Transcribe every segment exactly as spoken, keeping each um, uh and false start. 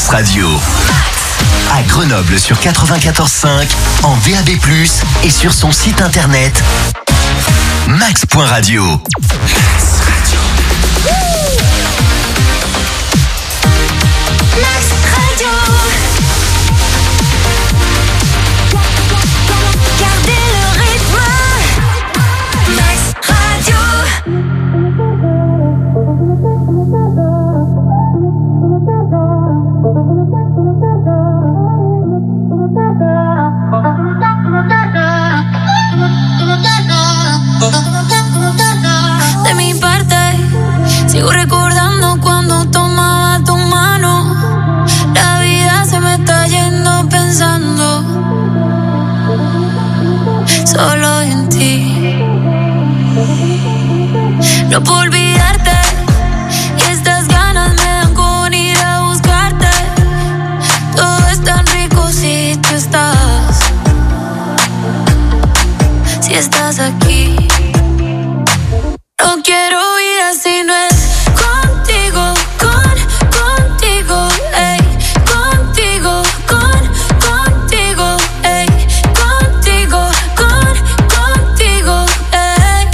Max Radio. À Grenoble sur quatre-vingt-quatorze cinq, en D A B plus, et sur son site internet max point radio. Max Radio. Max Radio. Gardez le rythme. Max Radio. De mi parte, sigo recordando cuando tomaba tu mano. La vida se me está yendo pensando solo en ti. No puedo olvidarte y estas ganas me dan con ir a buscarte. Todo es tan rico si tú estás, si estás aquí. No quiero vida si no es contigo, con, contigo, ey, contigo, con, contigo, ey, contigo, con, contigo, ey.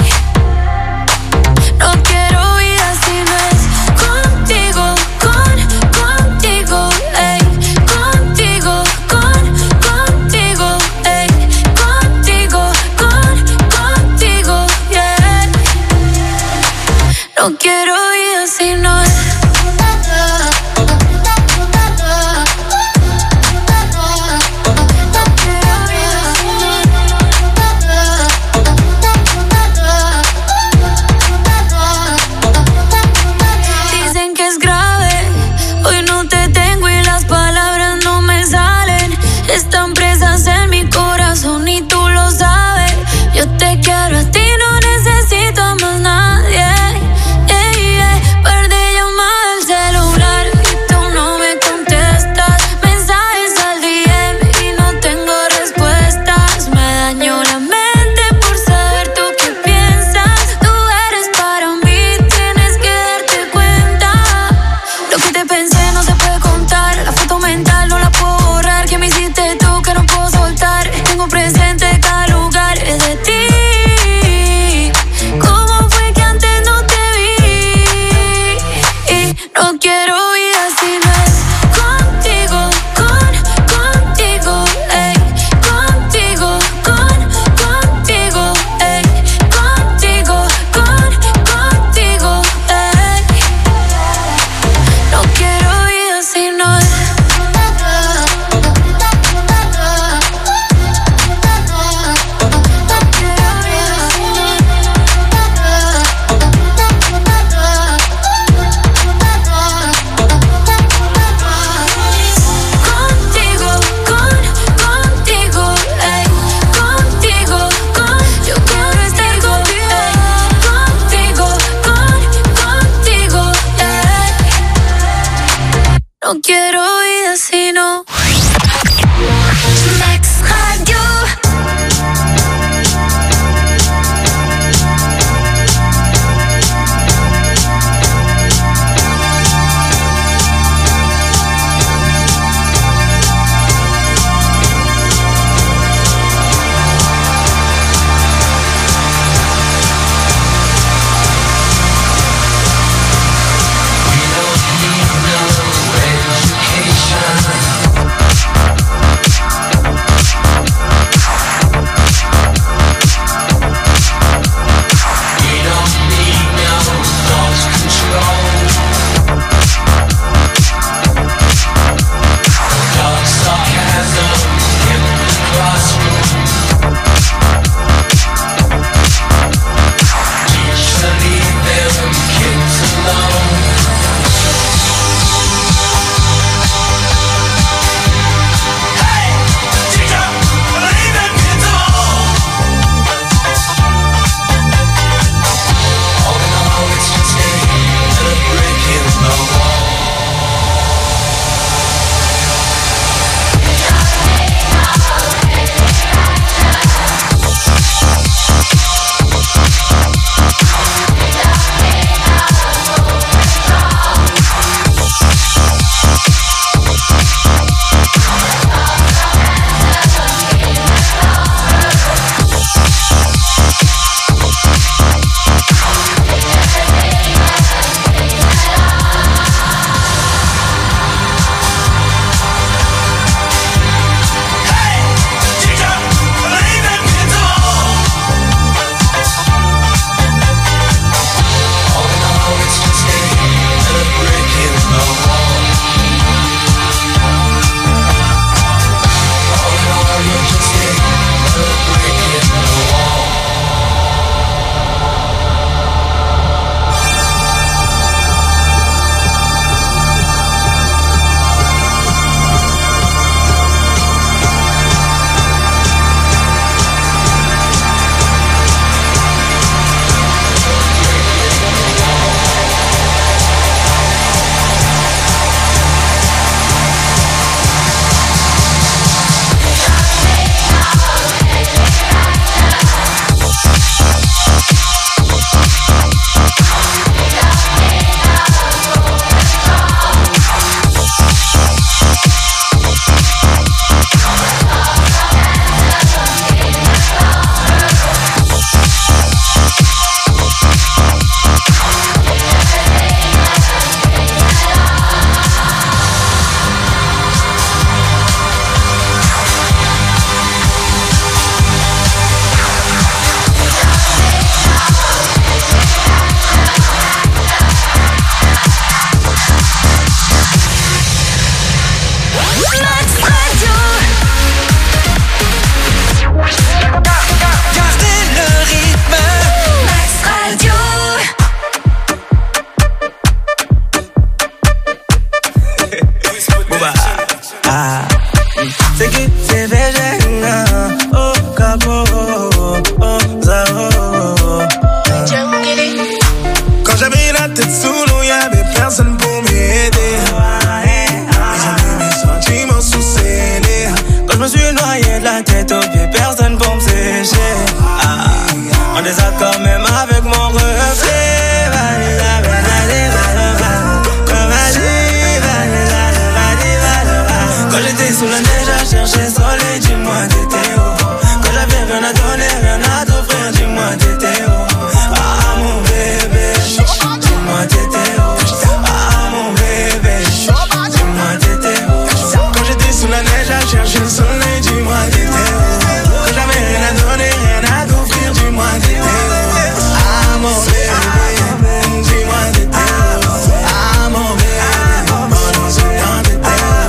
No quiero vida si no es contigo, con, contigo, ey, contigo, con, contigo, ey, contigo, con, contigo, yeah. No quiero vida si no es. Dicen que es grave, hoy no te tengo y las palabras no me salen. Están presas en mi corazón y tú lo sabes. Yo te quiero a ti, no necesito a más nadie. Yeah, yeah. Perdí llamada al celular y tú no me contestas. Mensajes al D M y no tengo respuestas. Me dañó la mente por saber tú qué piensas. Tú eres para mí, tienes que darte cuenta. Lo que te pensé no se puede contar. La foto mental no la puedo borrar. Que me hiciste tú que no puedo soltar. Tengo presente cada lugar es de ti. ¿Cómo fue que antes no te vi? Y no quiero vida si no es contigo, con, contigo, ey, contigo, con, contigo, ey, contigo, con, contigo, ey. No quiero vida si no es. Contigo, con, contigo, ey, contigo, con, yo quiero estar contigo, ey, contigo, con, contigo, ey. No quiero vida si no. Max Radio. We don't need no education. prends des actes quand même avec mon reflet. Quand j'étais sous la neige à chercher soleil, dis-moi t'étais où? Quand j'avais rien à donner, rien à t'offrir, dis-moi t'étais où? Ah mon bébé, dis-moi t'étais où? Ah mon bébé, dis-moi t'étais où? Quand j'étais sous la neige à chercher le soleil, dis-moi t'étais où? Quand j'avais rien à donner, rien à t'offrir, dis-moi t'étais où? Ah mon bébé, dis-moi t'étais où? Ah mon bébé, pendant ce temps t'étais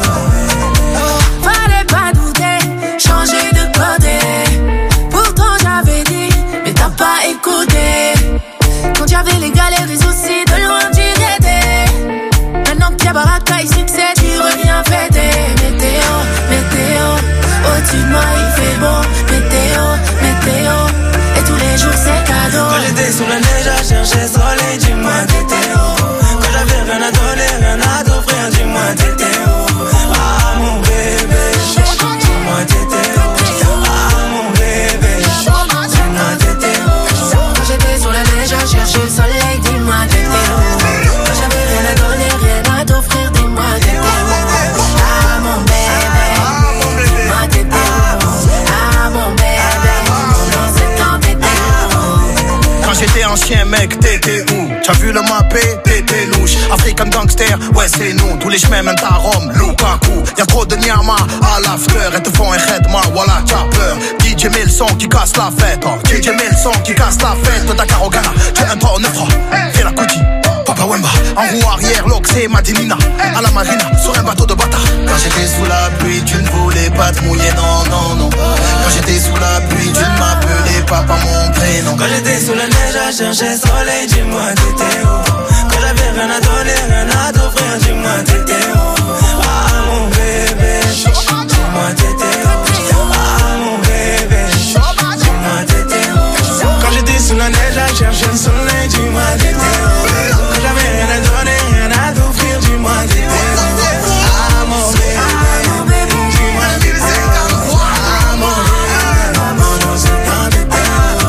où? Fallait pas douter, changer de côté. Pourtant j'avais dit, mais t'as pas écouté. Quand y'avais les galères et soucis, de loin tu t'étais. Maintenant qu'il y a baraka et succès, tu reviens fêter. Météo, météo, au-dessus de moi il fait beau. Météo, météo, et tous les jours c'est cadeau. Quand j'étais sous la neige à chercher soleil, dis-moi t'étais où? Quand j'avais rien à donner, rien à t'offrir, dis-moi t'étais où? Ah mon bébé, dis-moi t'étais où? Ah mon bébé, dis-moi t'étais où? Quand j'étais sur la neige à chercher le soleil, dis-moi t'étais où? Quand j'avais rien à donner, rien à t'offrir, dis-moi t'étais où? Ah mon bébé, dis-moi t'étais où? Ah mon bébé, dans ce temps t'étais où? Quand j'étais un chien mec, t'étais où? T'as vu le mappé, t'étais louche. African gangster, ouais c'est nous. Tous les chemins mènent à Rome, Lukaku. Y'a trop de nyama à l'after. Elles te font un khedma, voilà t'as peur. D J met le son qui casse la fête, oh. D J met le son qui casse la fête. Dakar au Ghana, tu es un trois neuf, fais la couti. Papa Wemba, en roue arrière, l'Oxé, Madinina. À la marina, sur un bateau de bâtard. Quand j'étais sous la pluie, tu ne voulais pas te mouiller, non, non, non. Quand j'étais sous la pluie, tu ne m'appelais pas par mon prénom. Quand j'étais sous la neige à chercher soleil, dis-moi t'étais où? Quand j'avais rien à donner, rien à t'offrir, dis-moi t'étais où? Ah mon bébé, dis-moi t'étais où? Ah mon bébé, dis-moi t'étais où? Quand j'étais sous la neige à chercher le soleil, dis-moi t'étais où? Quand j'avais rien à donner, rien à t'offrir, dis-moi t'étais où? Ah mon bébé, dis-moi t'étais où? Ah mon bébé, pendant ce temps t'étais où?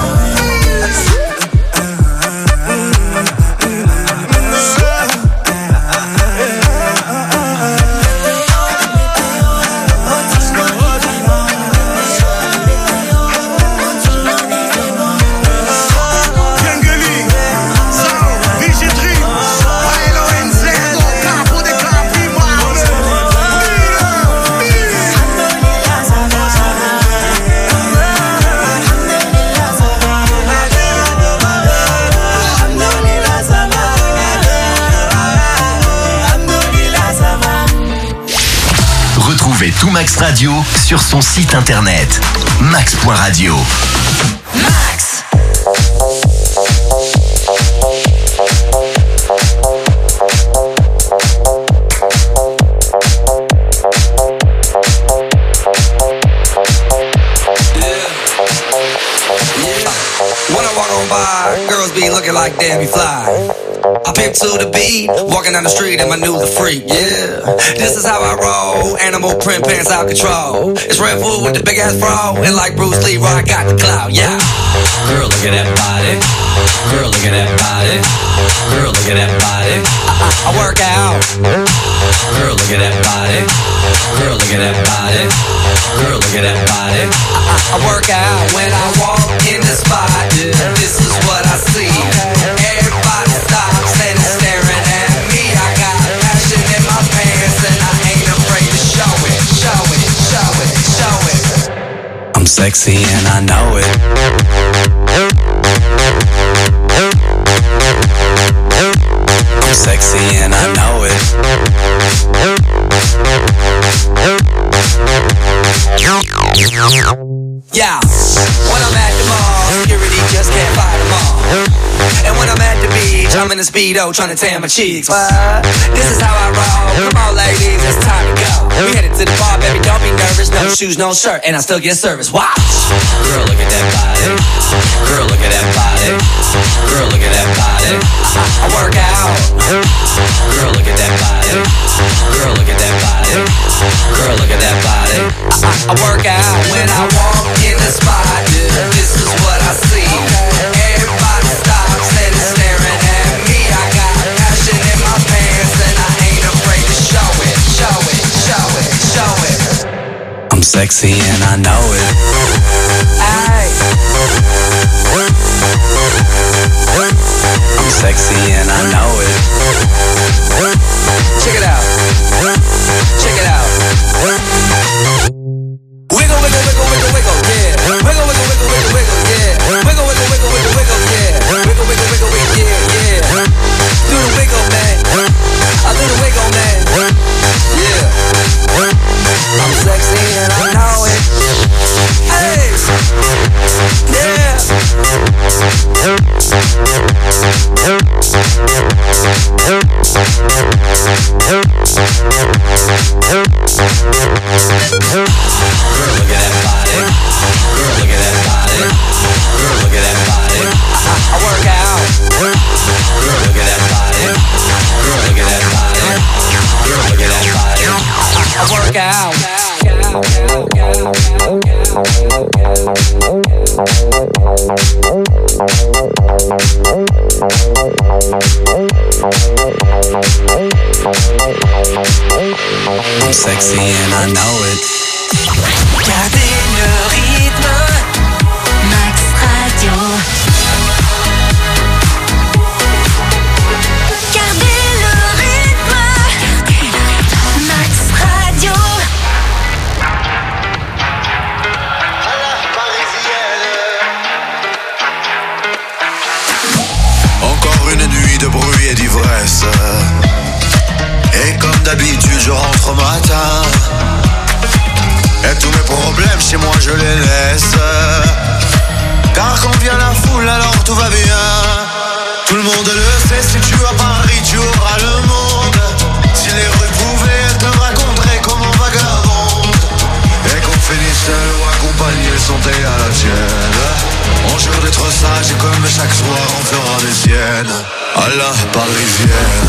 Retrouvez tout Max Radio sur son site internet max point radio. Max. When I walk on by, girls be looking like damn you fly. I pimp to the beat, walking down the street and my new the freak, yeah. This is how I roll, animal print pants out control. It's Red Bull with the big ass fro, and like Bruce Lee, I got the clout, yeah. Girl, look at that body. Girl, look at that body. Girl, look at that body. I, I, I work out. Girl, look at that body. Girl, look at that body. Girl, look at that body. I, I, I work out when I walk in the spot. This is what I see. Everybody stops and is staring at me. I got passion in my pants and I ain't afraid to show it, show it, show it, show it. I'm sexy and I know it. I'm sexy and I know it. Yeah, when I'm at the mall, security just can't fight them all. And when I'm at the beach, I'm in a Speedo trying to tan my cheeks. What? This is how I roll. Come on, ladies, it's time to go. We headed to the bar, baby, don't be nervous. No shoes, no shirt, and I still get service. Watch. Girl, look at that body. Girl, look at that body. Girl, look at that body. I, I work out. Girl, look at that body. Girl, look at that body. Girl, look at that body. I, I, I work out when I walk in the spot. This is what I see. sexy and I know it. Aye. I'm sexy and I know it. Check it out. Check it out. Wiggle, wiggle, wiggle, wiggle, wiggle, yeah. Wiggle, wiggle, wiggle, wiggle, wiggle, yeah. Wiggle, wiggle, wiggle, wiggle, wiggle, yeah. Wiggle, wiggle, wiggle, wiggle, yeah, yeah. Do the wiggle, man. I do the wiggle, man. Yeah. I'm sexy and I know it. Hey. Yeah. Girl, look at that body. Girl, look at that body. Girl, look at that body. I, I work out. Girl, look at that body. Girl, look at that body. Girl, look at that body. I, I work out. I'm sexy and I know it. Gardez le rythme. Max Radio. Gardez le rythme. Gardez le rythme. Max Radio. À la parisienne. Encore une nuit de bruit et d'ivresse. Et comme d'habitude je rentre au matin. Et tous mes problèmes chez moi je les laisse. Car quand vient la foule alors tout va bien. Tout le monde le sait, si tu vas à Paris tu auras le monde. Si les rues pouvaient te raconter comme on vagabonde. Et qu'on finisse seul ou accompagné, santé à la tienne. On jure d'être sage et comme chaque soir on fera des siennes. À la parisienne.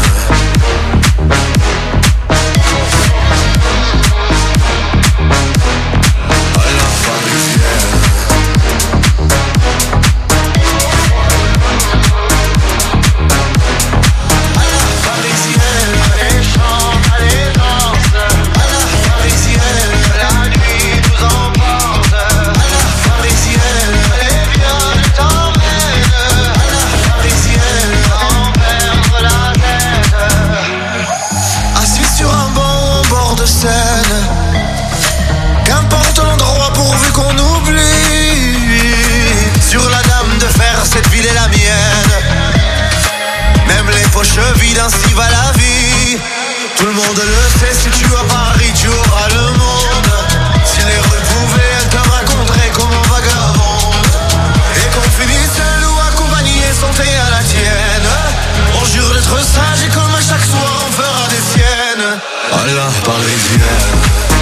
Qu'importe l'endroit pourvu qu'on oublie. Sur la dame de fer, cette ville est la mienne. Même les poches vides, ainsi va la vie. Tout le monde le sait, si tu vas à Paris, tu auras le monde. Si les rues pouvaient te raconter comme un vagabond. Et qu'on finisse seul ou accompagné, santé à la tienne. On jure d'être sage et comme à chaque soir on fera des siennes. À la parisienne.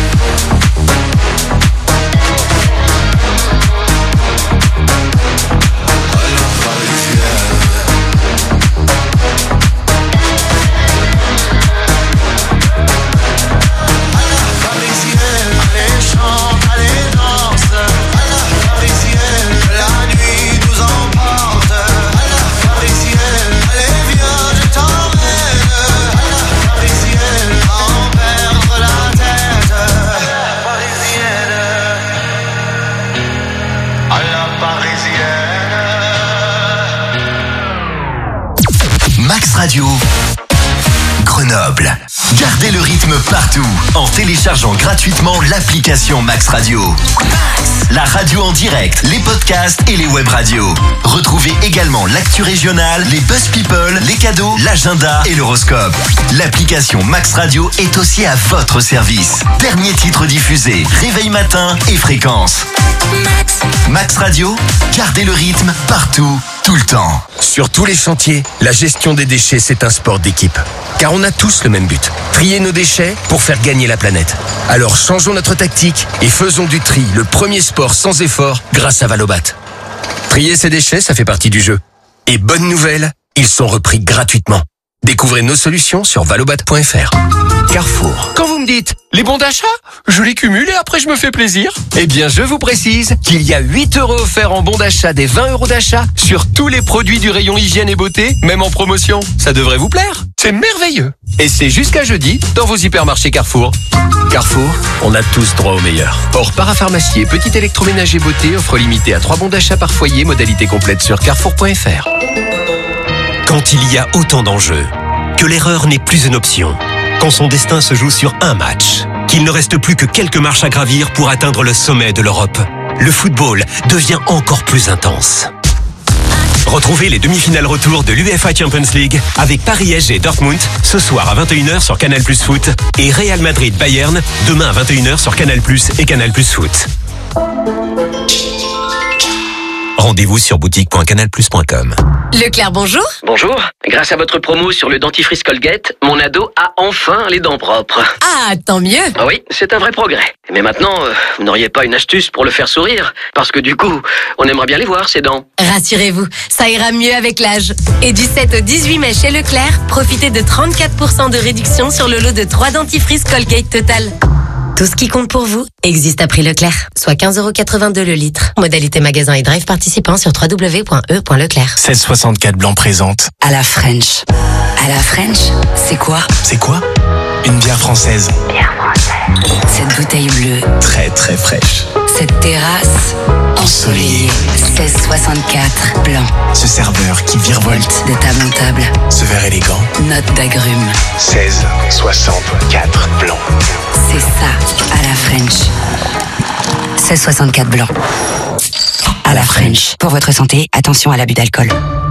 Radio Grenoble. Gardez le rythme partout en téléchargeant gratuitement l'application Max Radio. Max, la radio en direct, les podcasts et les web radios. Retrouvez également l'actu régionale, les buzz people, les cadeaux, l'agenda et l'horoscope. L'application Max Radio est aussi à votre service. Dernier titre diffusé, réveil matin et fréquence. Max. Max Radio, gardez le rythme partout, tout le temps. Sur tous les chantiers, la gestion des déchets, c'est un sport d'équipe. Car on a tous le même but, trier nos déchets pour faire gagner la planète. Alors changeons notre tactique et faisons du tri le premier sport sans effort grâce à Valobat. Trier ses déchets, ça fait partie du jeu. Et bonne nouvelle, ils sont repris gratuitement. Découvrez nos solutions sur valobat point f r. Carrefour. Quand vous me dites, les bons d'achat, je les cumule et après je me fais plaisir. Eh bien, je vous précise qu'il y a huit euros offerts en bons d'achat des vingt euros d'achat sur tous les produits du rayon hygiène et beauté, même en promotion. Ça devrait vous plaire. C'est merveilleux. Et c'est jusqu'à jeudi dans vos hypermarchés Carrefour. Carrefour, on a tous droit au meilleur. Or, Parapharmacie et petit électroménager beauté offre limité à trois bons d'achat par foyer, modalité complète sur carrefour point f r. Quand il y a autant d'enjeux, que l'erreur n'est plus une option, quand son destin se joue sur un match, qu'il ne reste plus que quelques marches à gravir pour atteindre le sommet de l'Europe, le football devient encore plus intense. Retrouvez les demi-finales retour de l'UEFA Champions League avec Paris S G Dortmund ce soir à vingt et une heures sur Canal plus Foot et Real Madrid Bayern demain à vingt et une heures sur Canal plus et Canal plus Foot. Rendez-vous sur boutique point canal plus point com. Leclerc, bonjour. Bonjour. Grâce à votre promo sur le dentifrice Colgate, mon ado a enfin les dents propres. Ah, tant mieux. Ah oui, c'est un vrai progrès. Mais maintenant, euh, vous n'auriez pas une astuce pour le faire sourire? Parce que du coup, on aimerait bien les voir, ces dents. Rassurez-vous, ça ira mieux avec l'âge. Et du sept au dix-huit mai chez Leclerc, profitez de trente-quatre pour cent de réduction sur le lot de trois dentifrices Colgate Total. Tout ce qui compte pour vous existe à prix Leclerc, soit quinze euros quatre-vingt-deux le litre. Modalité magasin et drive participant sur w w w point e point leclerc. seize soixante-quatre Blanc présente. À la French. À la French, c'est quoi? C'est quoi? Une bière française. Bière française. Cette bouteille bleue. Très très fraîche. Cette terrasse ensoleillée. seize soixante-quatre Blanc. Ce serveur qui virevolte de table en table. Ce verre élégant. Note d'agrumes. seize soixante-quatre Blanc. C'est ça, à la French. seize soixante-quatre Blanc. À la French. Pour votre santé, attention à l'abus d'alcool.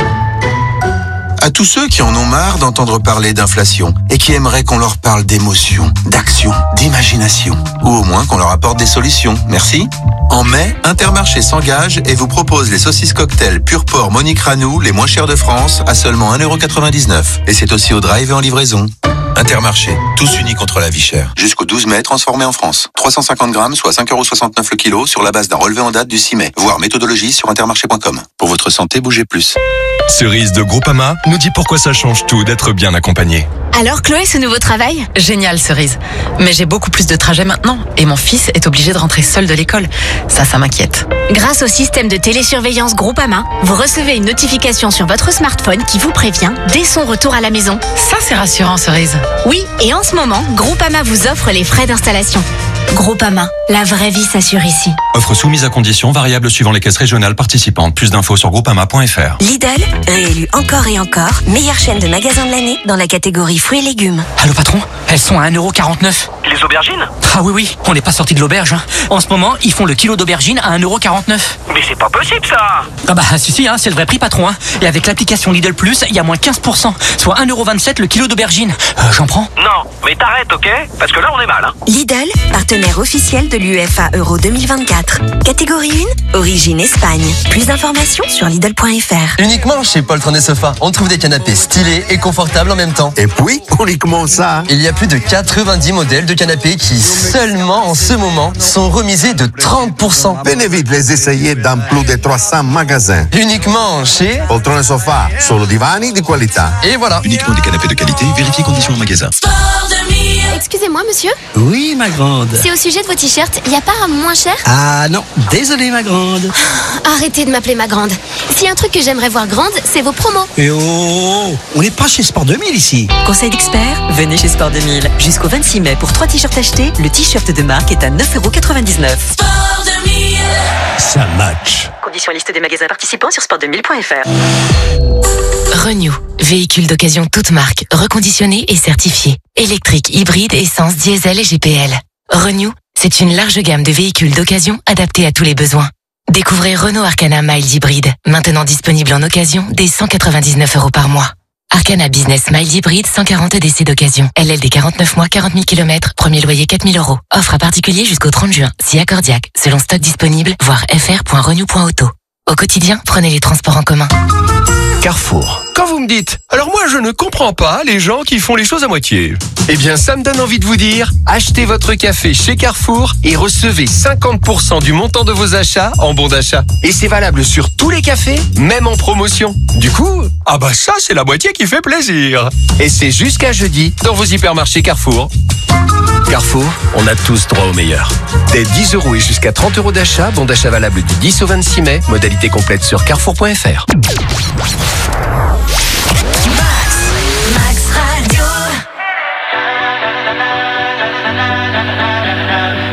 À tous ceux qui en ont marre d'entendre parler d'inflation et qui aimeraient qu'on leur parle d'émotion, d'action, d'imagination, ou au moins qu'on leur apporte des solutions. Merci. En mai, Intermarché s'engage et vous propose les saucisses cocktail Pur Porc Monique Ranou, les moins chères de France, à seulement un euro quatre-vingt-dix-neuf. Et c'est aussi au drive et en livraison. Intermarché, tous unis contre la vie chère. Jusqu'au douze mai, transformé en France. trois cent cinquante grammes, soit cinq euros soixante-neuf le kilo, sur la base d'un relevé en date du six mai. Voir méthodologie sur intermarché point com. Pour votre santé, bougez plus. Cerise de Groupama nous dit pourquoi ça change tout d'être bien accompagné. Alors Chloé, ce nouveau travail? Génial, Cerise. Mais j'ai beaucoup plus de trajets maintenant et mon fils est obligé de rentrer seul de l'école. Ça, ça m'inquiète. Grâce au système de télésurveillance Groupama, vous recevez une notification sur votre smartphone qui vous prévient dès son retour à la maison. Ça, c'est rassurant, Cerise. Oui, et en ce moment, Groupama vous offre les frais d'installation. Groupama, la vraie vie s'assure ici. Offre soumise à conditions, variable suivant les caisses régionales participantes. Plus d'infos sur groupama point f r. Lidl, réélu encore et encore, meilleure chaîne de magasins de l'année dans la catégorie fruits et légumes. Allô patron, elles sont à un euro quarante-neuf. Les aubergines? Ah oui oui, on n'est pas sorti de l'auberge. Hein. En ce moment, ils font le kilo d'aubergine à un euro quarante-neuf. Mais c'est pas possible ça. Ah bah si si, hein, c'est le vrai prix patron. Hein. Et avec l'application Lidl Plus, il y a moins quinze pour cent, soit un euro vingt-sept le kilo d'aubergine. Euh, J'en prends? Non, mais t'arrêtes, ok? Parce que là on est mal. Hein. Lidl, partenaire officiel de l'UEFA Euro deux mille vingt-quatre. Catégorie un, origine Espagne. Plus d'informations sur Lidl point f r. Uniquement chez Poltron et Sofa, on trouve des canapés stylés et confortables en même temps. Et puis, uniquement ça. Il y a plus de quatre-vingt-dix modèles de canapés qui, seulement en ce moment, sont remisés de trente pour cent. Venez vite les essayer dans plus de trois cents magasins. Uniquement chez Poltron et Sofa, solo divani di qualità. Et voilà. Uniquement des canapés de qualité, vérifiez conditions en magasin. Excusez-moi, monsieur. Oui, ma grande. C'est au sujet de vos t-shirts. Il n'y a pas un moins cher? Ah non, désolé, ma grande. Arrêtez de m'appeler ma grande. S'il y a un truc que j'aimerais voir grande, c'est vos promos. Et oh, on n'est pas chez Sport deux mille ici. Conseil d'expert, venez chez Sport deux mille. Jusqu'au vingt-six mai, pour trois t-shirts achetés, le t-shirt de marque est à neuf euros quatre-vingt-dix-neuf. Sport deux mille. Ça match. Conditions liste des magasins participants sur sport deux mille point f r. Renew, véhicule d'occasion toute marque, reconditionné et certifié. Électrique, hybride, essence, diesel et G P L. Renew, c'est une large gamme de véhicules d'occasion adaptés à tous les besoins. Découvrez Renault Arcana Mild Hybride, maintenant disponible en occasion dès cent quatre-vingt-dix-neuf euros par mois. Arcana Business Mild Hybride, cent quarante D C d'occasion. L L D quarante-neuf mois, quarante mille kilomètres, premier loyer quatre mille euros. Offre à particulier jusqu'au trente juin, si accordiaque, selon stock disponible, voir f r point renew point auto. Au quotidien, prenez les transports en commun. Carrefour. Quand vous me dites, alors moi je ne comprends pas les gens qui font les choses à moitié. Eh bien ça me donne envie de vous dire, achetez votre café chez Carrefour et recevez cinquante pour cent du montant de vos achats en bon d'achat. Et c'est valable sur tous les cafés, même en promotion. Du coup, ah bah ça c'est la moitié qui fait plaisir. Et c'est jusqu'à jeudi dans vos hypermarchés Carrefour. Carrefour, on a tous droit au meilleur. Dès dix euros et jusqu'à trente euros d'achat, bon d'achat valable du dix au vingt-six mai, modalité complète sur carrefour point f r. Max Radio.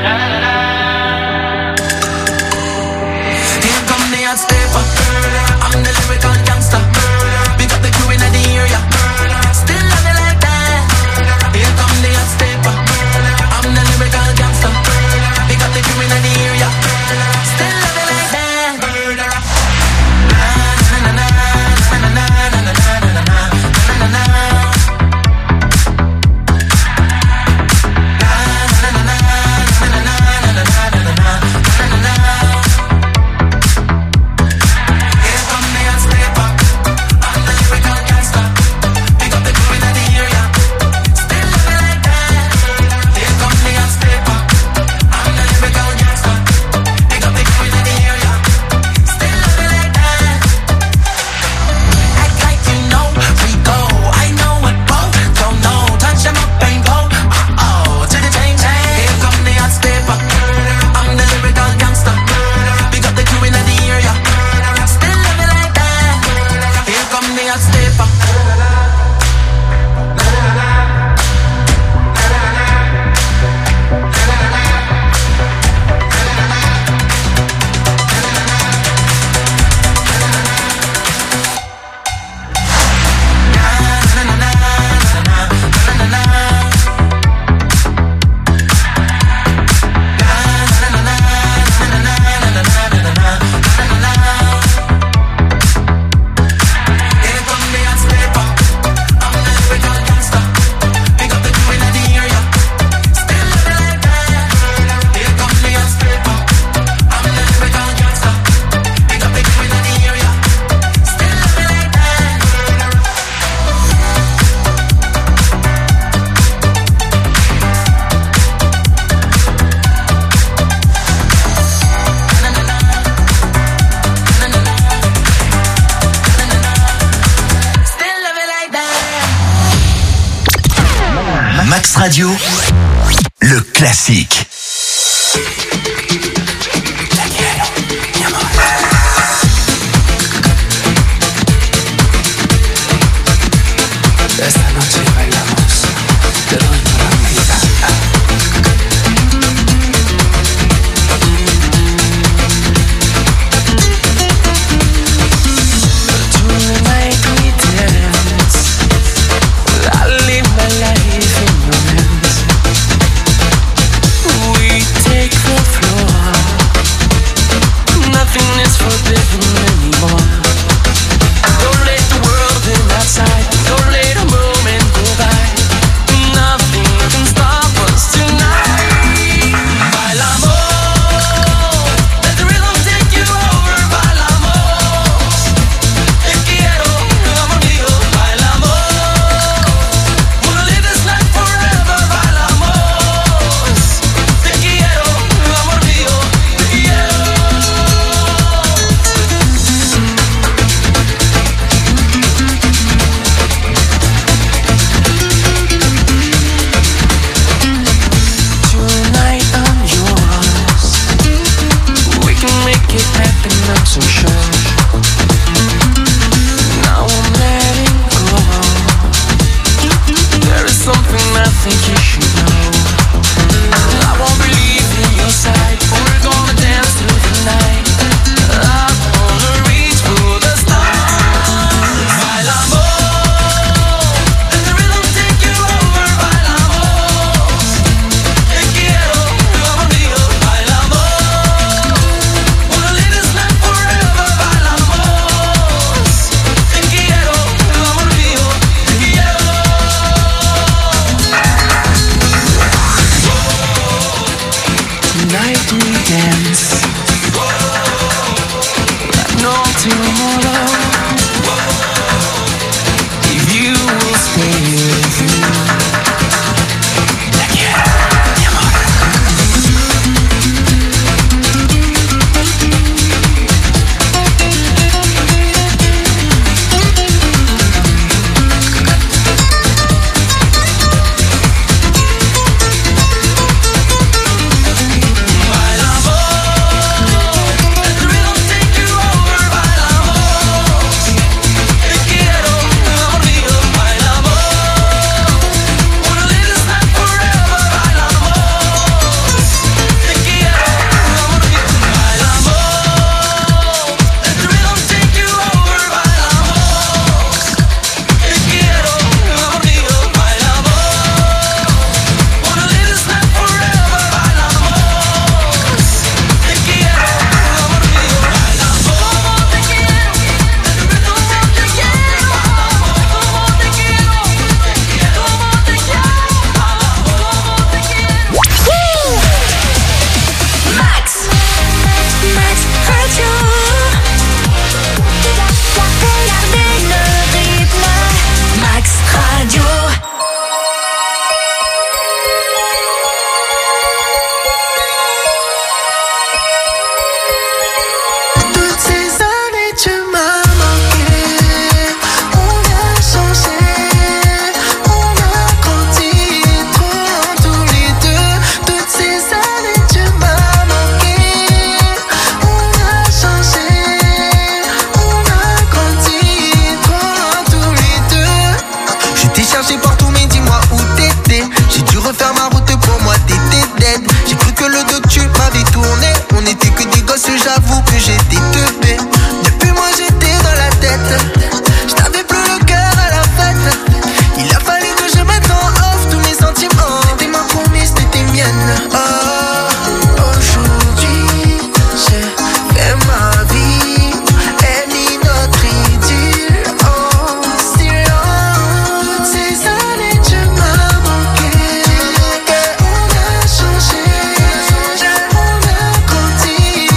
Radio, le classique. Esta noche bailamos, te doy toda mi vida. Tonight we dance, I live my life in romance. We take the floor, nothing is forbidden anymore. Don't let the world in outside, don't let a moment go by. Nothing can stop us tonight. Bailamos, let the rhythm take you over. Bailamos, te quiero, amor mío. Bailamos, wanna live this life forever. Bailamos, te quiero, amor mío. Te quiero. Tonight I'm yours. We can make it happen, I'm so sure. Now I'm letting go. There is something I think you should know. I won't believe in your side. We're gonna dance through the night. I wanna reach for the stars. Bailamos, let the rhythm take you over. Bailamos, te quiero, amor mío. Bailamos, wanna live this life forever. Bailamos, te quiero, amor mío. Te quiero. Tonight we dance like no tomorrow. If you will stay with me. Te quiero, mi amor. Changé, on a grandi.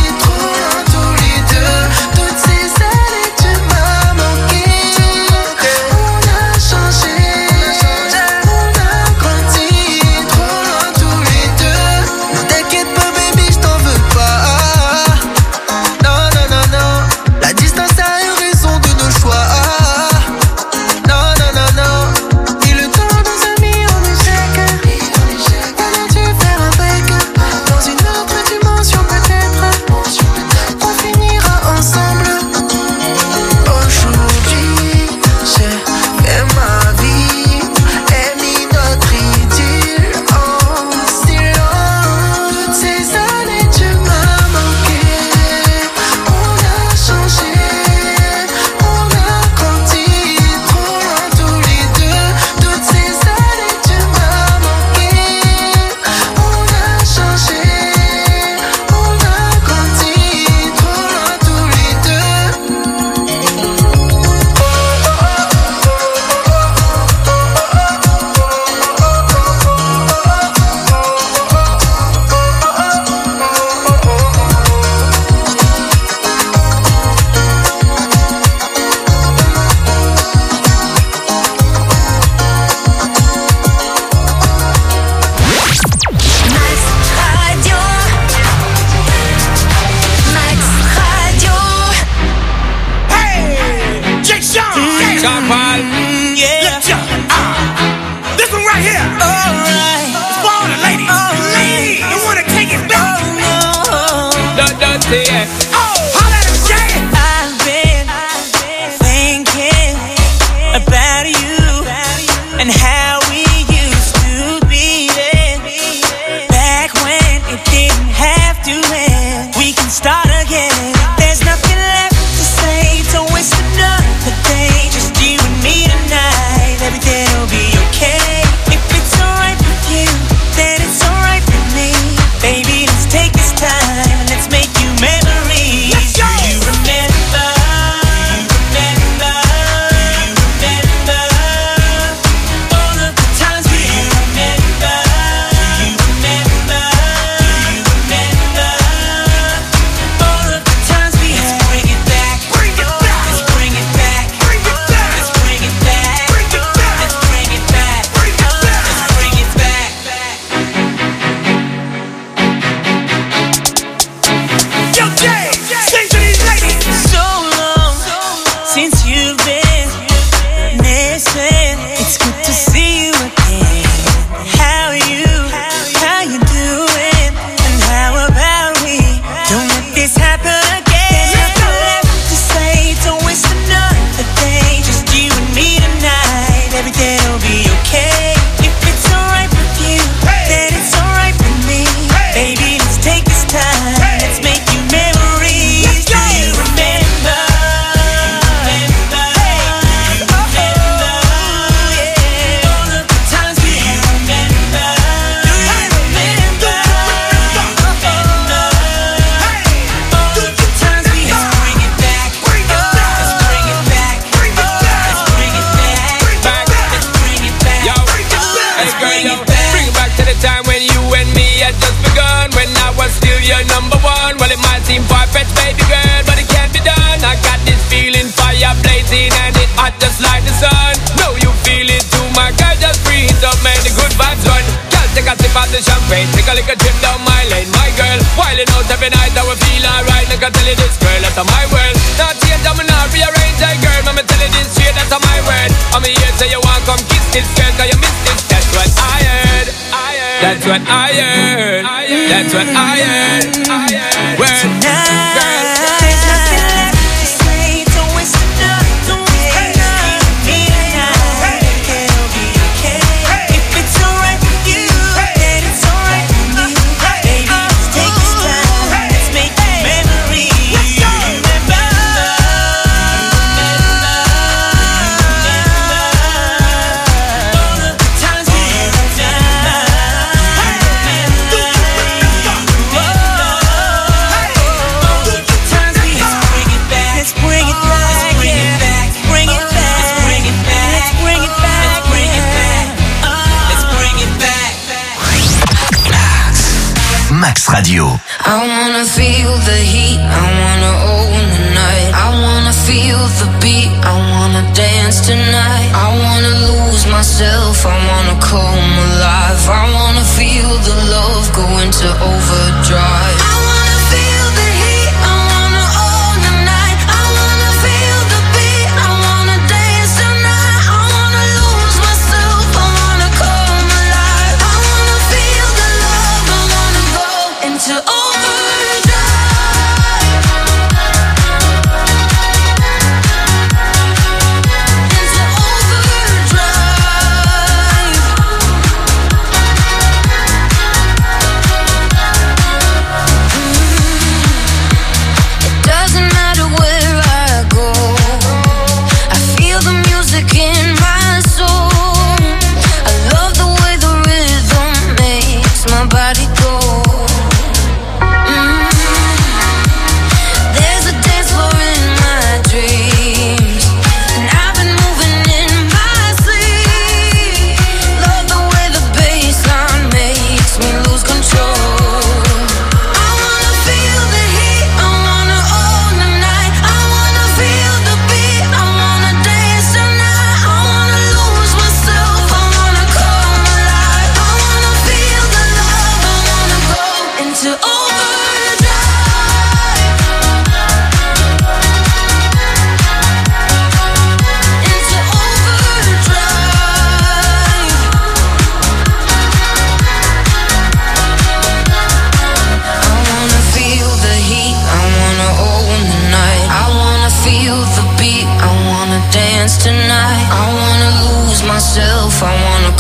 say yeah. Oh, holla at him, Jay. I've been thinking about you and how we used to be then. Back when it didn't have to end. We can start again. There's nothing left to say. Don't waste another day. Just you and me tonight. Everything will be okay. If it's alright with you, then it's alright with me. Baby, let's take this time and let's make you memories. Let's go. Do you remember? Do you remember? Do you remember all of the times we do you remember? Do you remember? Do you remember all of the times we had? Let's bring it back. Bring it back. Let's bring it back. Bring it back. Let's bring it back. Bring it back. Let's bring it back. Bring it back. Let's bring it back. Yo, Jay, sing to these ladies. So long since you've been missing. It's good to see you again. How you, how you doing? And how about we don't let this happen again? There's nothing left to say. Don't waste another day. Just you and me tonight. Everything will be okay. If it's alright with you, then it's alright with me. Baby, let's take this time. Let's make you memories. Do you remember? Do you remember? Do you remember? Yeah. All of the times we do you remember? Do you remember? Do you remember? All of the times we do. Let's bring it back. Let's bring it back. Let's bring it back. Let's bring it back. Let's bring it back. Yo, Let's hey girl, bring yo, it back. bring it back to the time when you and me had just begun. When I was still your number one. Well, it might seem far-fetched, baby girl, but it can't be done. I got this feeling, fire blazing, and it hot just like the sun. Know you feel it too, my girl, just breathe up, man, the good vibes run. Girl, take a sip of the champagne, take a little trip down my lane, my girl. Wildin' out every night, I will feel alright. Like I tell you this, girl, that's my world. Not change, I'm not rearrange, hey girl, I'ma tell you this shit, that's my word. I'm here, say you want come kiss this girl, cause you miss this. That's what I heard. That's what I heard. That's what I heard. Word, girl. There's nothing left to say. Don't waste another day. Just you and me tonight. It'll be okay. If it's alright with you, then it's alright with me. Baby, let's take this time. Let's make memories. Do you remember? All of the times we have done. Let's bring it back. Bring it back. Bring it back. Let's bring it back. Let's bring it back. Let's bring it back. Let's bring it back. Max Radio. I wanna feel the heat, I wanna own the night. I wanna feel the beat, I wanna dance tonight. I wanna lose myself, I wanna come alive. I wanna feel the love go into overdrive. I wanna feel the heat, I wanna own the night. I wanna feel the beat, I wanna dance tonight. I wanna lose myself, I wanna come alive. I wanna feel the love, I wanna go into overdrive. Body go.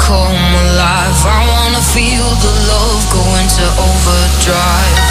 come alive. I wanna feel the love go into overdrive.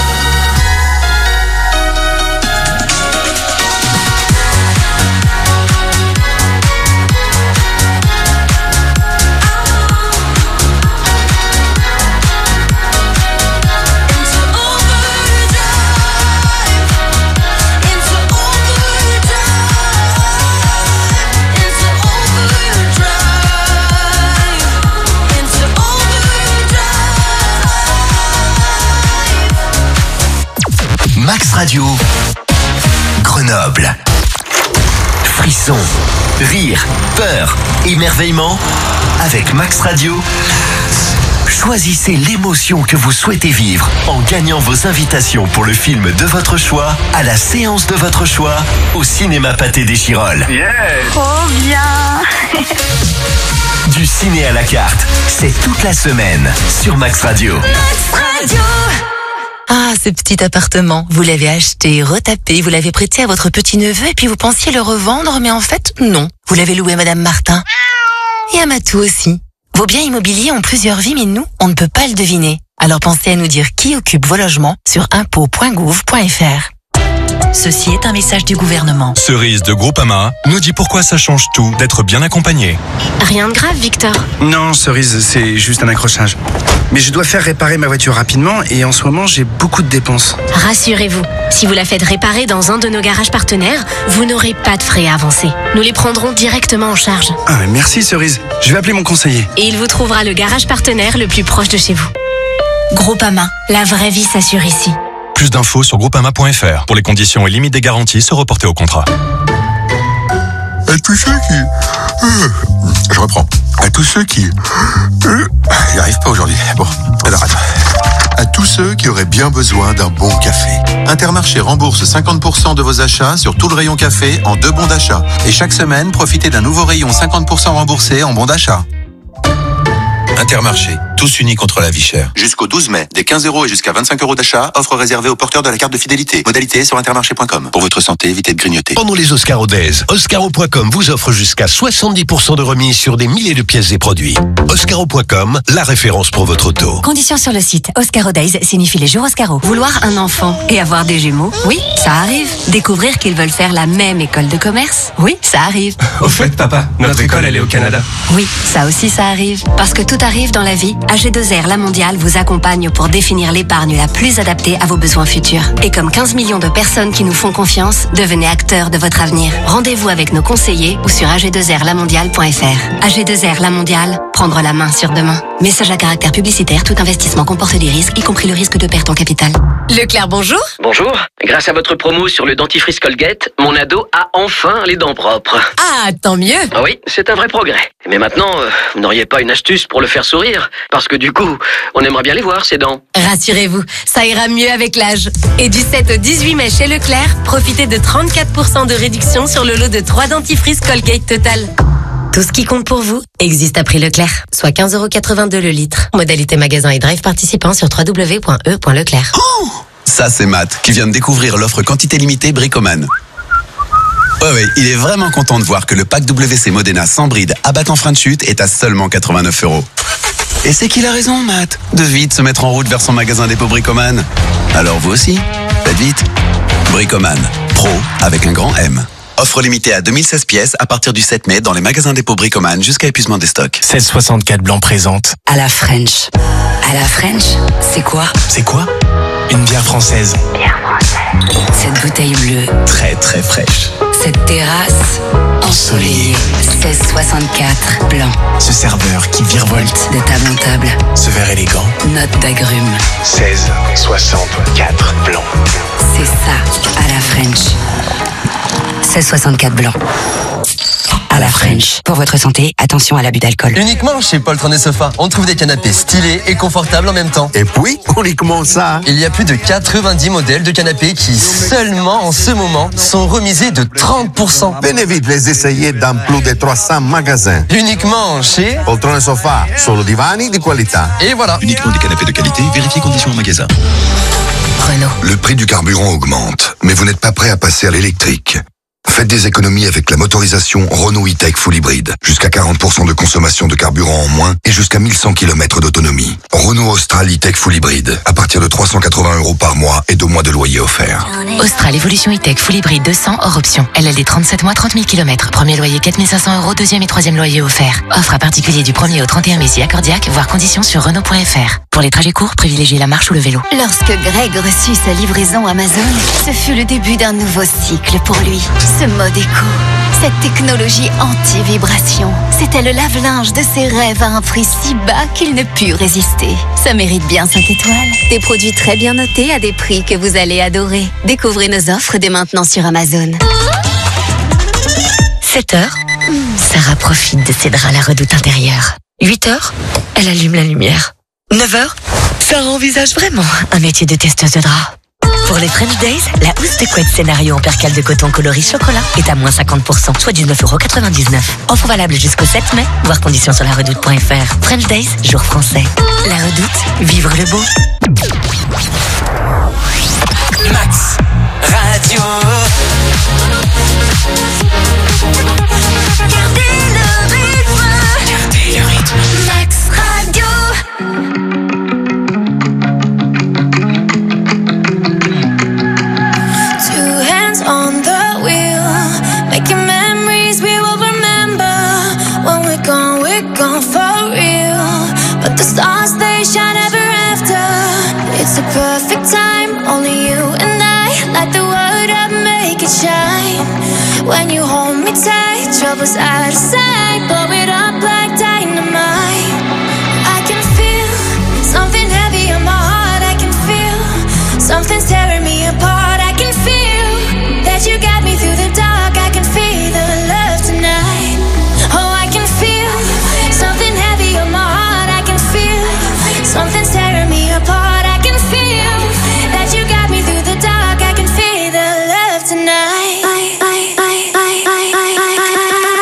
Max Radio, Grenoble. Frisson, rire, peur, émerveillement. Avec Max Radio, choisissez l'émotion que vous souhaitez vivre en gagnant vos invitations pour le film de votre choix, à la séance de votre choix, au cinéma Pâté des Chirolles. Yes. Trop bien. Du ciné à la carte, c'est toute la semaine sur Max Radio. Max Radio. Ah, ce petit appartement, vous l'avez acheté, retapé, vous l'avez prêté à votre petit-neveu et puis vous pensiez le revendre, mais en fait, non. Vous l'avez loué à Madame Martin. Et à Matou aussi. Vos biens immobiliers ont plusieurs vies, mais nous, on ne peut pas le deviner. Alors pensez à nous dire qui occupe vos logements sur impôts point gouv point f r. Ceci est un message du gouvernement. Cerise de Groupama nous dit pourquoi ça change tout d'être bien accompagné. Rien de grave, Victor. Non, Cerise, c'est juste un accrochage. Mais je dois faire réparer ma voiture rapidement et en ce moment, j'ai beaucoup de dépenses. Rassurez-vous, si vous la faites réparer dans un de nos garages partenaires, vous n'aurez pas de frais à avancer. Nous les prendrons directement en charge. Ah, mais merci, Cerise. Je vais appeler mon conseiller. Et il vous trouvera le garage partenaire le plus proche de chez vous. Groupama, la vraie vie s'assure ici. Plus d'infos sur groupama point f r. Pour les conditions et limites des garanties, se reporter au contrat. À tous ceux qui... Euh, je reprends. À tous ceux qui... Euh, J'y arrive pas aujourd'hui. Bon, alors attends. À tous ceux qui auraient bien besoin d'un bon café. Intermarché rembourse cinquante pour cent de vos achats sur tout le rayon café en deux bons d'achat. Et chaque semaine, profitez d'un nouveau rayon cinquante pour cent remboursé en bons d'achat. Intermarché, tous unis contre la vie chère. Jusqu'au douze mai, des quinze euros et jusqu'à vingt-cinq euros d'achat, offre réservée aux porteurs de la carte de fidélité. Modalité sur intermarché point com. Pour votre santé, évitez de grignoter. Pendant les Oscaro Days, Oscaro point com vous offre jusqu'à soixante-dix pour cent de remise sur des milliers de pièces et produits. Oscaro point com, la référence pour votre auto. Conditions sur le site. Oscaro Days signifie les jours Oscaro. Vouloir un enfant et avoir des jumeaux, oui, ça arrive. Découvrir qu'ils veulent faire la même école de commerce, oui, ça arrive. Au fait, papa, notre école, elle est au Canada. Oui, ça aussi, ça arrive. Parce que tout arrive dans la vie, A G deux R La Mondiale vous accompagne pour définir l'épargne la plus adaptée à vos besoins futurs. Et comme quinze millions de personnes qui nous font confiance, devenez acteurs de votre avenir. Rendez-vous avec nos conseillers ou sur a g deux r la mondiale point f r. A G deux R La Mondiale, prendre la main sur demain. Message à caractère publicitaire, tout investissement comporte des risques, y compris le risque de perte en capital. Leclerc, bonjour. Bonjour. Grâce à votre promo sur le dentifrice Colgate, mon ado a enfin les dents propres. Ah, tant mieux. Ah oui, c'est un vrai progrès. Mais maintenant, euh, vous n'auriez pas une astuce pour le faire sourire? Parce que du coup, on aimerait bien les voir, ces dents. Rassurez-vous, ça ira mieux avec l'âge. Et du sept au dix-huit mai chez Leclerc, profitez de trente-quatre pour cent de réduction sur le lot de trois dentifrices Colgate Total. Tout ce qui compte pour vous existe à prix Leclerc, soit quinze euros quatre-vingt-deux le litre. Modalité magasin et drive participant sur w w w point e point leclerc. Oh, ça c'est Matt, qui vient de découvrir l'offre quantité limitée Bricoman. Ouais, ouais, il est vraiment content de voir que le pack W C Modena sans bride abattant frein de chute est à seulement quatre-vingt-neuf euros. Et c'est qu'il a raison, Matt, de vite se mettre en route vers son magasin dépôt Bricoman. Alors vous aussi, faites vite. Bricoman, pro avec un grand M. Offre limitée à deux mille seize pièces à partir du sept mai dans les magasins dépôt Bricoman jusqu'à épuisement des stocks. seize soixante-quatre blanc présente. À la French. À la French, c'est quoi? C'est quoi? Une bière française. Bière française. Cette bouteille bleue. Très très fraîche. Cette terrasse ensoleillée. seize soixante-quatre blanc. Ce serveur qui virevolte de table en table. Ce verre élégant. Note d'agrumes. seize soixante-quatre blanc. C'est ça, à la French. seize soixante-quatre blanc. À la French. Pour votre santé, attention à l'abus d'alcool. Uniquement chez Poltron et Sofa, on trouve des canapés stylés et confortables en même temps. Et puis, uniquement ça. Il y a plus de quatre-vingt-dix modèles de canapés qui, seulement en ce moment, sont remisés de trente pour cent. Venez vite les essayer dans plus de trois cents magasins. Uniquement chez Poltron et Sofa, solo divani di qualità. Et voilà. Uniquement des canapés de qualité, vérifiez conditions en magasin. Renault. Le prix du carburant augmente, mais vous n'êtes pas prêt à passer à l'électrique. Faites des économies avec la motorisation Renault E-Tech Full Hybrid. Jusqu'à quarante pour cent de consommation de carburant en moins et jusqu'à mille cent kilomètres d'autonomie. Renault Austral E-Tech Full Hybrid. À partir de trois cent quatre-vingts euros par mois et deux mois de loyer offert. Austral Evolution E-Tech Full Hybrid deux cents hors option. L L D trente-sept mois, trente mille kilomètres. Premier loyer quatre mille cinq cents euros, deuxième et troisième loyer offert. Offre à particulier du premier au trente et un mai si accordiaque, voire conditions sur Renault point F R. Pour les trajets courts, privilégiez la marche ou le vélo. Lorsque Greg reçut sa livraison Amazon, ce fut le début d'un nouveau cycle pour lui. Ce mode éco, cette technologie anti-vibration, c'était le lave-linge de ses rêves à un prix si bas qu'il ne put résister. Ça mérite bien cinq étoiles. Des produits très bien notés à des prix que vous allez adorer. Découvrez nos offres dès maintenant sur Amazon. sept heures, Sarah profite de ses draps à la redoute intérieure. huit heures, elle allume la lumière. neuf heures, Sarah envisage vraiment un métier de testeuse de draps. Pour les French Days, la housse de couette scénario en percale de coton coloris chocolat est à moins cinquante pour cent, soit dix-neuf euros quatre-vingt-dix-neuf. Offre valable jusqu'au sept mai, voir conditions sur la redoute point F R. French Days, jour français. La redoute, vivre le beau. Max Radio. Gardez le rythme. Gardez le rythme. Max Radio. Two hands on the wheel, making memories we will remember. When we're gone, we're gone for real. But the stars, they shine ever after. It's a perfect time, only you and I. Light the world up, make it shine. When you hold me tight, trouble's out of sight. Blow it up like dynamite. I can feel something heavy on my heart. I can feel something's tearing me apart. I can feel that you got me through the dark. I can feel the love tonight. Oh, I can feel something heavy on my heart. I can feel something's tearing me apart. I can feel that you got me through the dark. I can feel the love tonight. I, I, I, I, I, I, I, I.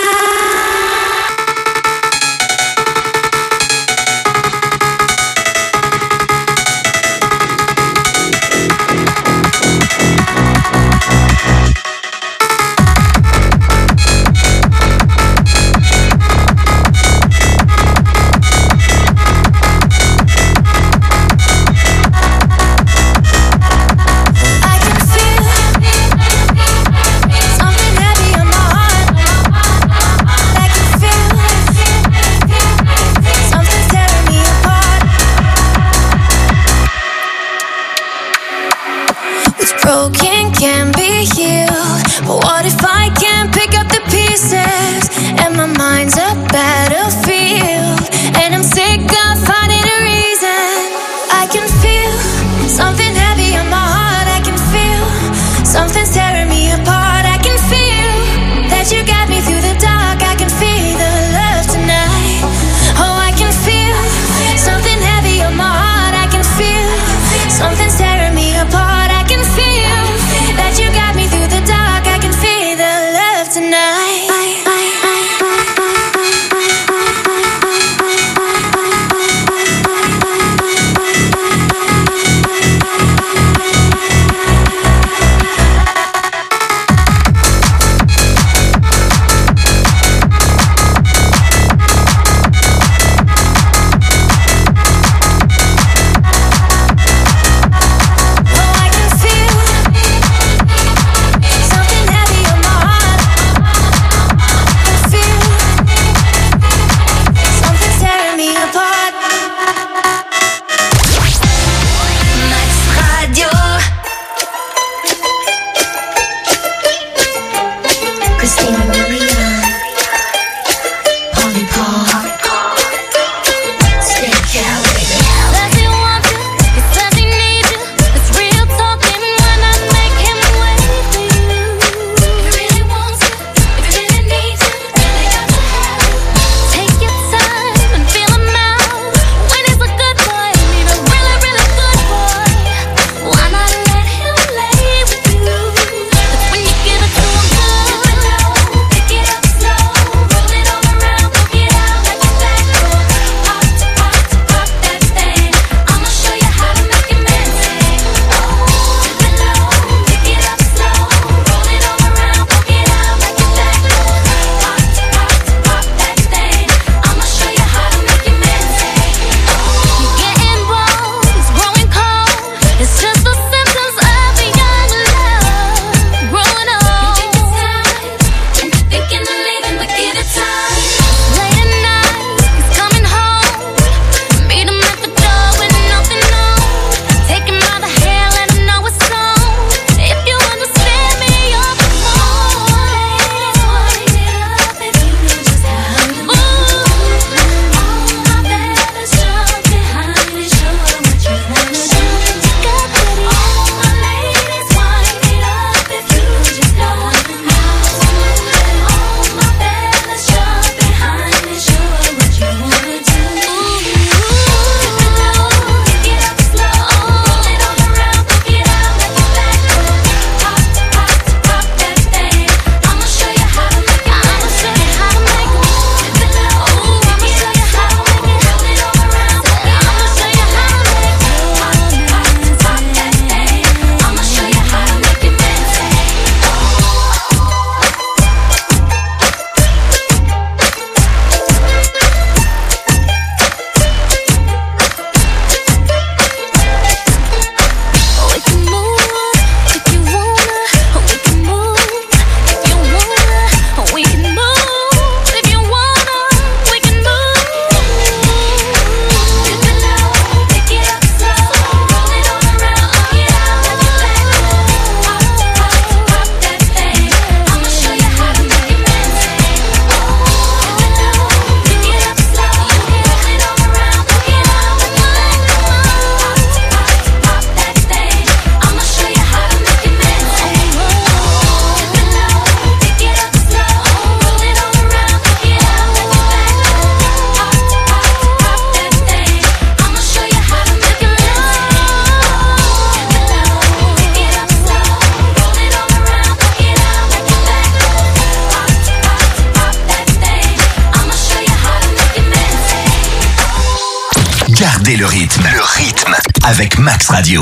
Broken can be healed, but what if I can't pick up the pieces? And my mind's a battlefield, and I'm sick of finding a reason. I can feel something heavy on my heart. I can feel something's tearing me apart. I can feel that you got me through the dark. I can feel the love tonight. Oh, I can feel something heavy on my heart. I can feel something's tearing me apart. I can feel that you got me through the dark. I can feel the love tonight. I, I, Oh, I le rythme. Le rythme avec Max Radio.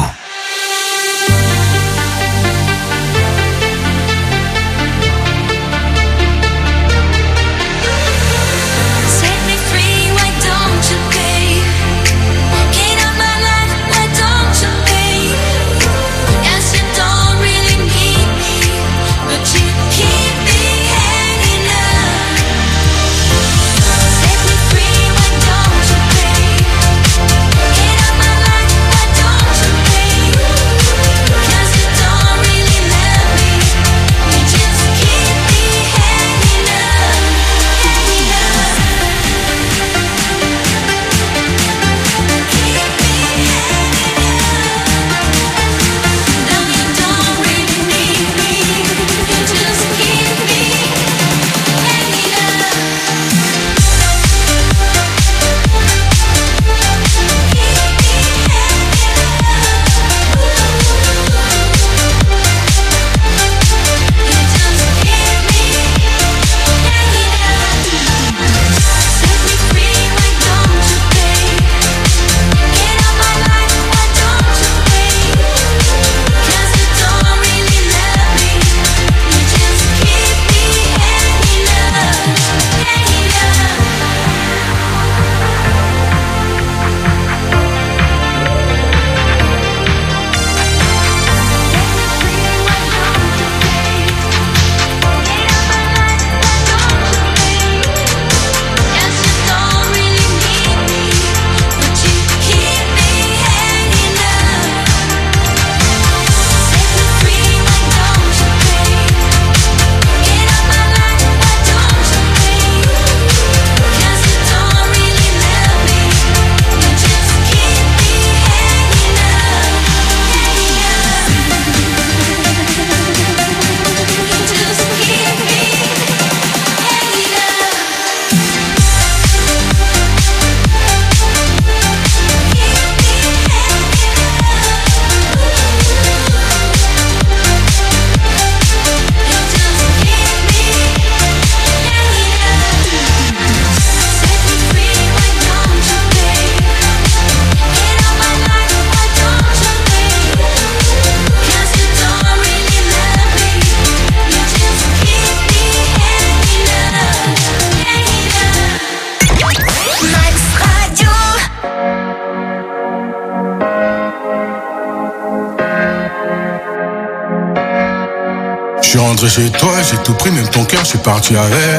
Je suis rentré chez toi, j'ai tout pris, même ton cœur, je suis parti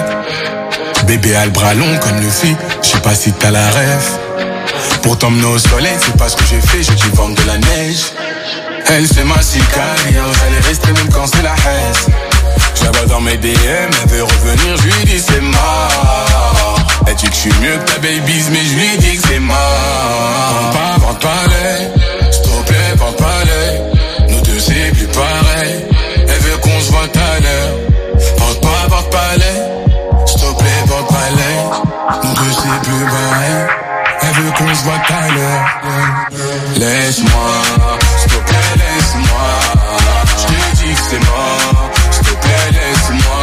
avec. Bébé a le bras long comme le fit, je sais pas si t'as la rêve. Pour t'emmener au soleil, c'est pas ce que j'ai fait, j'ai dû vendre de la neige. Elle c'est ma sicario, j'allais rester même quand c'est la haine. Je la vois dans mes D M, elle veut revenir, je lui dis c'est mort. Elle dit que je suis mieux que ta baby's, mais je lui dis que c'est mort. Vente pas, vente pas l'œil, s'il te plaît, vente pas l'œil. Nous deux c'est plus pareil, elle veut qu'on se voit tout à l'heure. Vente pas, vente pas l'œil, s'il te plaît, vente pas l'œil. Nous deux c'est plus pareil, elle veut qu'on se voit tout à l'heure. Laisse-moi, s'il te plaît, laisse-moi. Je te dis que c'est mort, s'il te plaît, laisse-moi.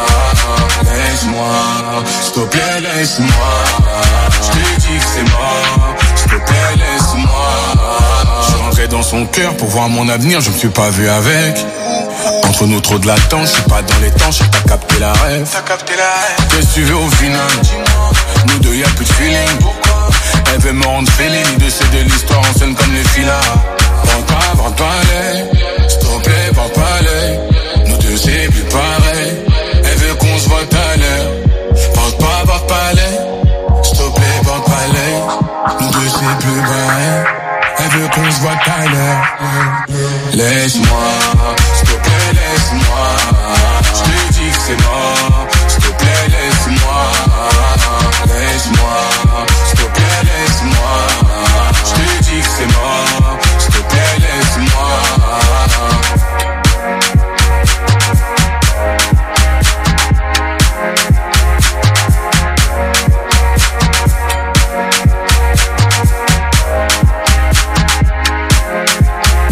Laisse-moi, s'il te plaît, laisse-moi. Je te dis que c'est mort, s'il te plaît, laisse-moi. Je suis rentré dans son cœur pour voir mon avenir, je me suis pas vu avec. Entre nous trop de latence, je suis pas dans les temps, je sais pas capter la rêve. Qu'est-ce que tu veux au final? Nous deux y'a plus de feeling. Elle veut me rendre fêlé, ni de c'est de l'histoire, on sonne comme les filas. Vente pas, vente pas l'œil, s'il te plaît, vente pas l'œil. Nous deux c'est plus pareil, elle veut qu'on se voit tout à l'heure. Vente pas, vente pas l'œil, s'il te plaît, vente pas l'œil. Nous deux c'est plus pareil, elle veut qu'on se voit tout à l'heure. Laisse-moi, s'il te plaît, laisse-moi. Je te dis que c'est mort, s'il te plaît, laisse-moi. Laisse-moi, s'il te plaît, laisse-moi. Je te dis que c'est mort, s'il te plaît, laisse-moi.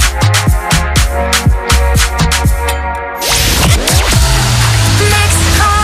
Max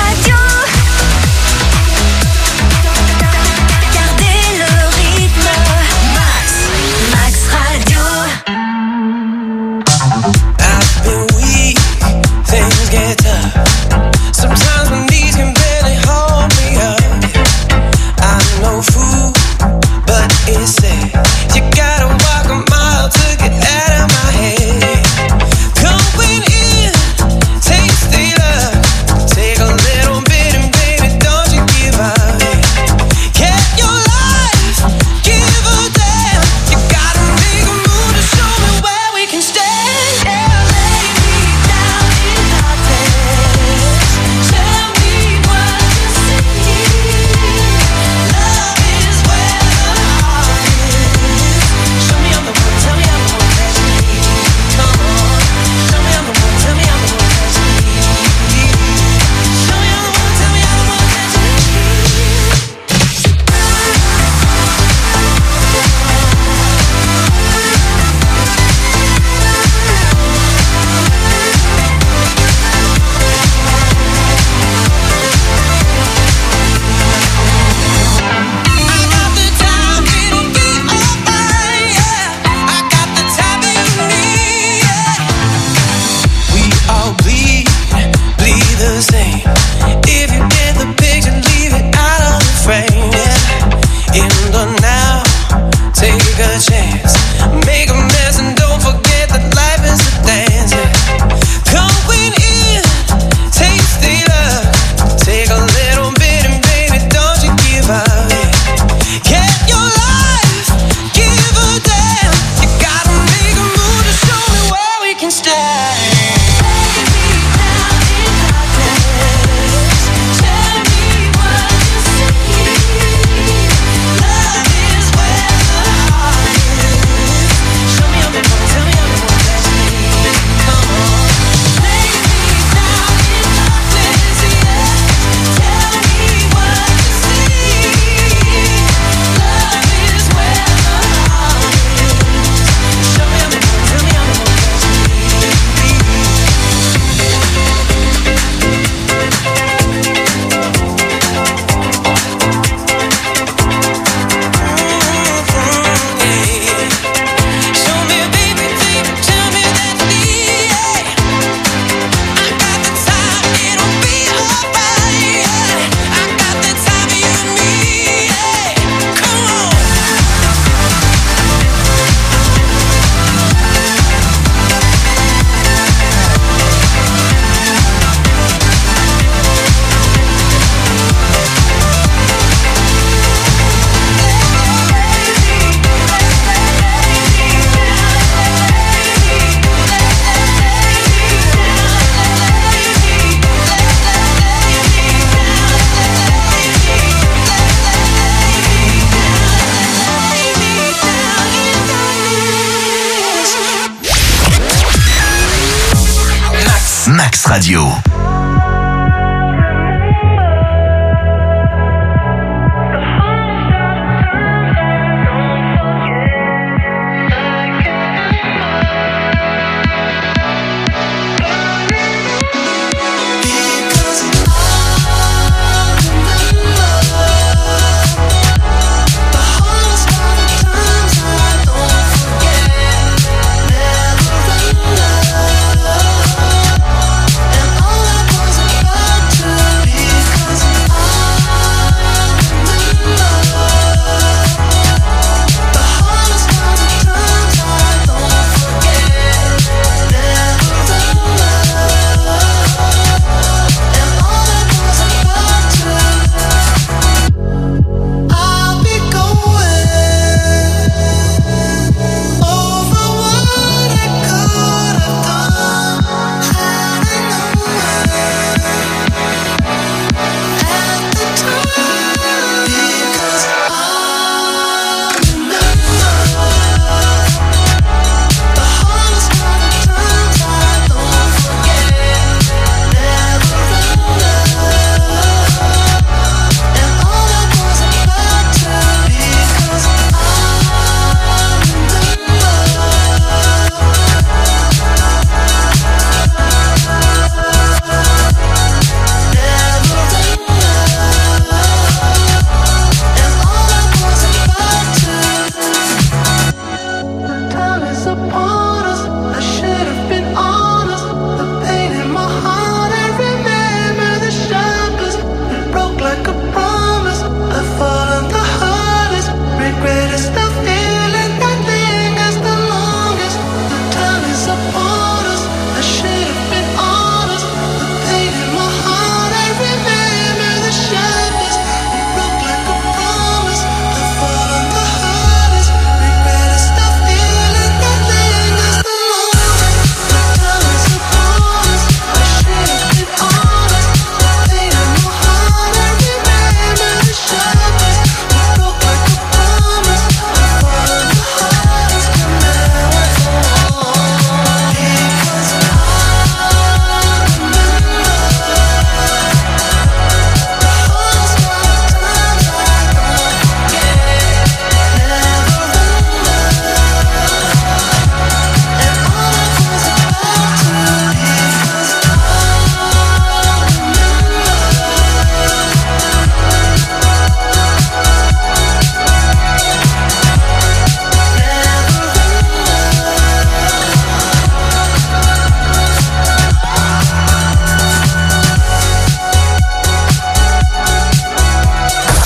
Max Radio.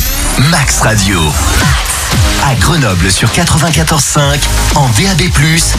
Radio. À Grenoble sur quatre-vingt-quatorze cinq, en D A B plus,